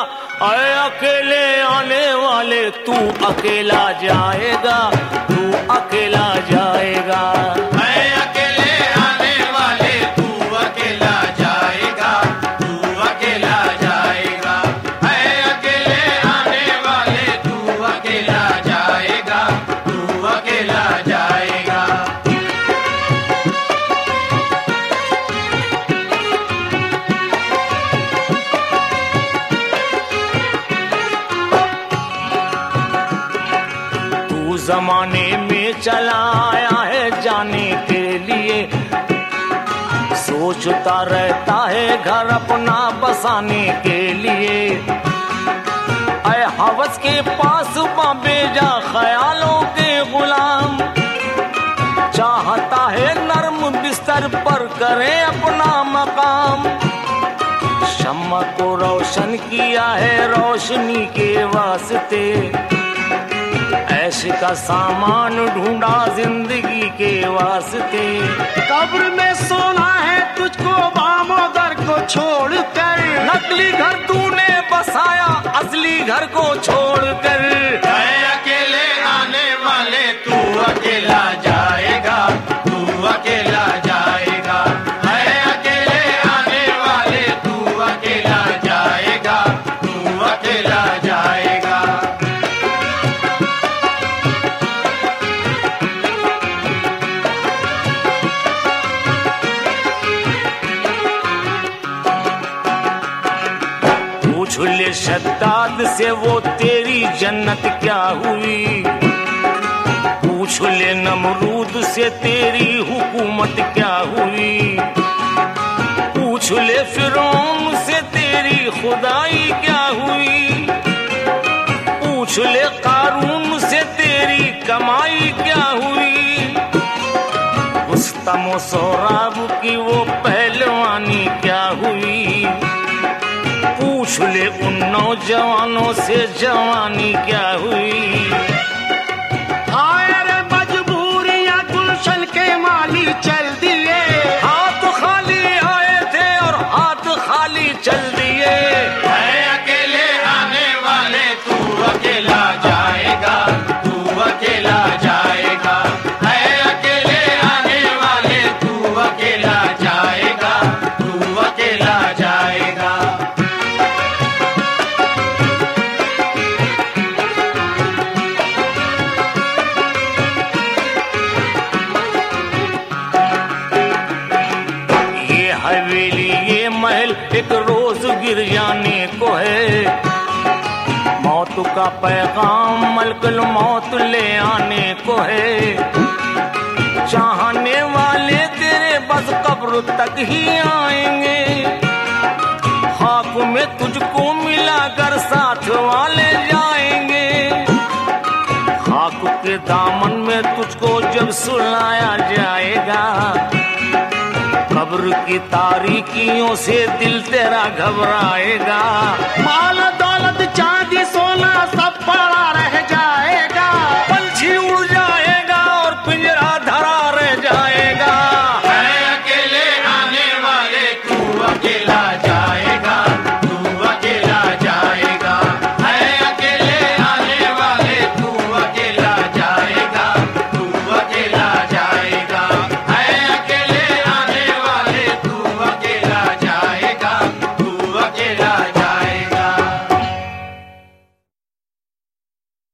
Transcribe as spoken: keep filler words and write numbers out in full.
अरे अकेले आने वाले तू अकेला जाएगा, तू अकेला जाएगा। अरे अकेले आने वाले तू अकेला जाएगा, तू अकेला जाएगा। अरे अकेले आने वाले तू अकेला जाएगा, तू अकेला जाएगा। जमाने में चला आया है जाने के लिए, सोचता रहता है घर अपना बसाने के लिए। ऐ हवस के पास बेजा ख्यालों के गुलाम, चाहता है नर्म बिस्तर पर करे अपना मकाम। शम्मा को रोशन किया है रोशनी के वास्ते, ऐश का सामान ढूंढा जिंदगी के वास्ते। कब्र में सोना है तुझको बामोदर को छोड़कर, नकली घर तूने बसाया असली घर को छोड़कर। अकेले आने वाले तू अकेला जाएगा, तू अकेला जाएगा। अकेले आने वाले तू अकेला जाएगा, तू अकेला जाएगा। झूले शद्दाद से वो तेरी जन्नत क्या हुई, पूछ ले नमरूद से तेरी हुकूमत क्या हुई, पूछ ले फिरौन से तेरी खुदाई क्या हुई, पूछ ले कारून से तेरी कमाई क्या हुई, रुस्तम और सोहराब की वो पहलवानी क्या हुई, पूछ ले उन नौजवानों से जवानी क्या हुई। आए रे मजबूरियां गुलशन के माली चल दिए, हाथ खाली आए थे और हाथ खाली चल दिए। अकेले आने वाले तू अकेला जाएगा, तू अकेला जाएगा। अकेले आने वाले तू अकेला जाएगा, तू अकेला जाएगा। हवेली ये महल एक रोज गिर जाने को है, मौत का पैगाम मलकुल मौत ले आने को है। चाहने वाले तेरे बस कब्र तक ही आएंगे, खाक में तुझको मिलाकर साथ वाले जाएंगे। खाक के दामन में तुझको जब सुलाया जाएगा, कब्र की तारीकियों से दिल तेरा घबराएगा। माल दौलत चांदी सोना सब पड़ा रह जाएगा।